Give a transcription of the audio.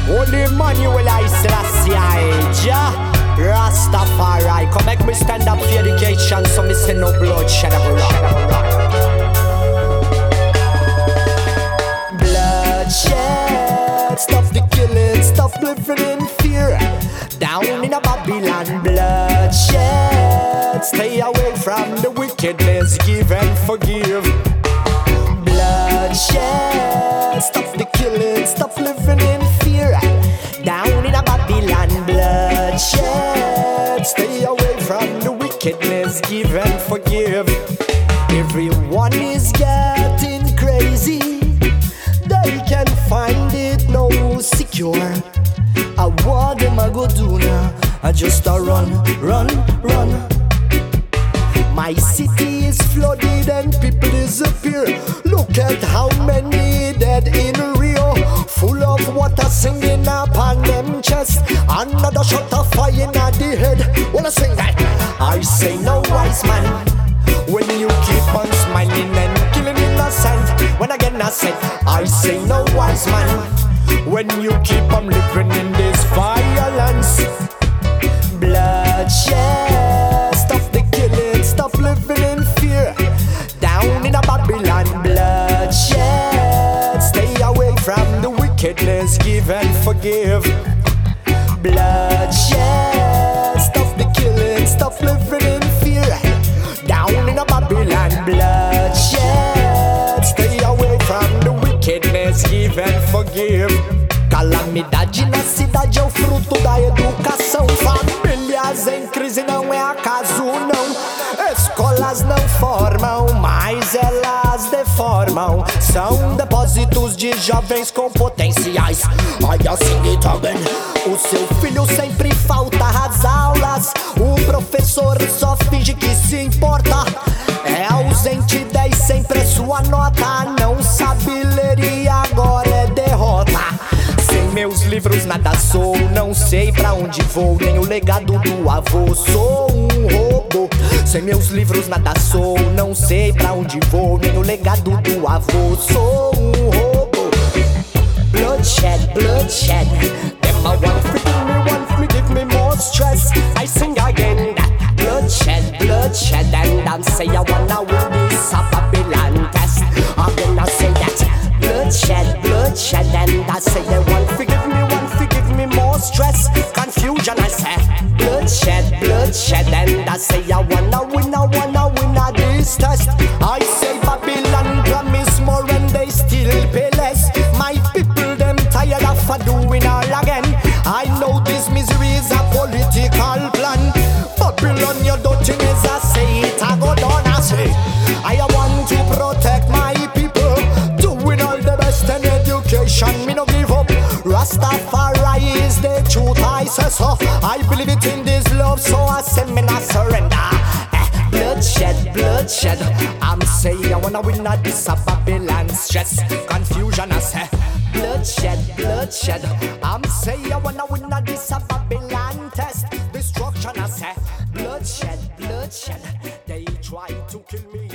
Holy Emmanuel I Selassie Jah Rastafari. Come make me stand up for education, so me say no bloodshed ever run. Bloodshed, stop the killing, stop living in fear. Down in a Babylon, bloodshed. Stay away from the wickedness, give and forgive. Bloodshed, stop the killing, stop living in fear. Down in a Babylon, bloodshed. Stay away from the wickedness, give and forgive. Everyone is getting crazy, they can't find it no secure. What am I gonna do now? I just run. My city is flooded and people disappear. Look at how many dead in Rio, full of water singing upon them chest. Another shot of fire in the head. Wanna sing that? I say no wise man, when you keep on smiling and killing innocent. When again I said, I say no wise man, when you keep on living in this violence. Bloodshed, stop the killing, stop living in fear. Down in a Babylon, bloodshed. Stay away from the wickedness, give and forgive. Bloodshed, stop the killing, stop living in fear. Down in a Babylon, bloodshed. Stay away from the wickedness, give and forgive. Calamidade na cidade é o fruto da educação. Famílias em crise não é acaso não. Escolas não formam, mas elas deformam. São depósitos de jovens com potenciais. Ai, assim também. O seu filho sempre falta às aulas. O professor só finge que se importa. É ausente 10 sempre é sua nota. Não sabe ler e agora é derrota. Sem meus livros nada sou, não sei pra onde vou, nem o legado do avô, sou um robô. Sem meus livros nada sou, não sei pra onde vou, nem o legado do avô, sou um robô. Bloodshed, bloodshed, them I want me, give me more stress. I sing again that bloodshed, bloodshed, and I say I wanna win this Babylon test. Again I say that bloodshed, bloodshed, and I say they want forgive me more stress. Confusion I say bloodshed, bloodshed, and I say I wanna win this test. I say Babylon promise more and they still pay less. My people them tired of doing all again. I know this misery is a political plan. Babylon your dirtiness I say it I go down I say I want to protect my people, doing all the best in education, me no give up. Rastafari is the truth I say so. I believe it in this love so I say me not surrender. Bloodshed, bloodshed, I'm say I wanna win at this Babylon stress. Confusion I say bloodshed, bloodshed, I'm say I wanna win at this Babylon test. Destruction I say bloodshed, bloodshed, they try to kill me.